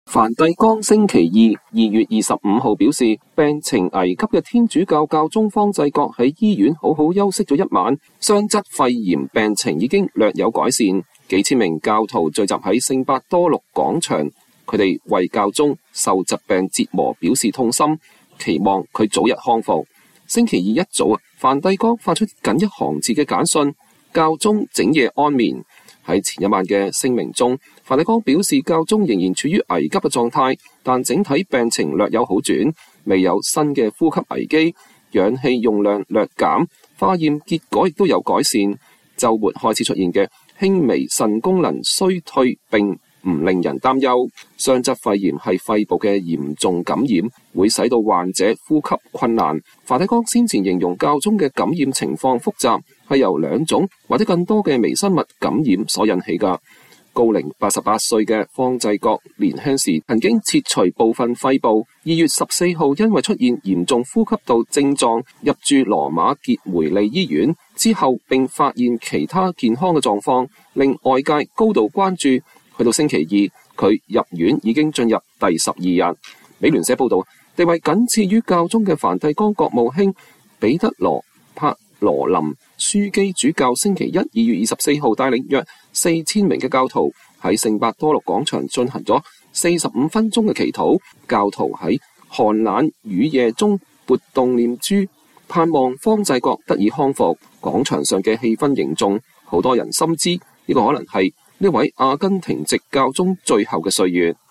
梵蒂岡星期2月25號表示，病情危急嘅天主教教宗方濟各喺醫院好好休息咗一晚，雙側肺炎病情已經略有改善。幾千名教徒聚集喺聖伯多祿廣場，佢哋為教宗受疾病折磨表示痛心，期望佢早日康復。星期二一早，梵蒂岡發出僅一行字嘅簡訊，教宗整夜安眠。喺前一晚嘅聲明中，梵蒂岡表示教宗仍然處於危急嘅狀態，但整體病情略有好轉，未有新嘅呼吸危機，氧氣用量略減，化驗結果亦都有改善。週末開始出現嘅輕微腎功能衰退並唔令人擔憂。雙側肺炎係肺部嘅嚴重感染，會使到患者呼吸困難。梵蒂岡先前形容教宗嘅感染情況複雜，係由2種或者更多嘅微生物感染所引起㗎。高齡88歲嘅方濟各年輕時曾經切除部分肺部，2月14號因為出現嚴重呼吸道症狀入住羅馬傑梅利醫院之後，並發現其他健康嘅狀況，令外界高度關注。去到星期二，佢入院已經進入第12日。美聯社報道，地位僅次於教宗嘅梵蒂岡國務卿彼得羅帕羅林樞機主教星期一2月24號帶領約4000名嘅教徒喺聖伯多祿廣場進行咗45分鐘嘅祈禱。教徒喺寒冷雨夜中撥動念珠，盼望方濟各得以康復。廣場上嘅氣氛凝重，好多人深知呢個可能係呢位阿根廷籍教宗最後嘅歲月。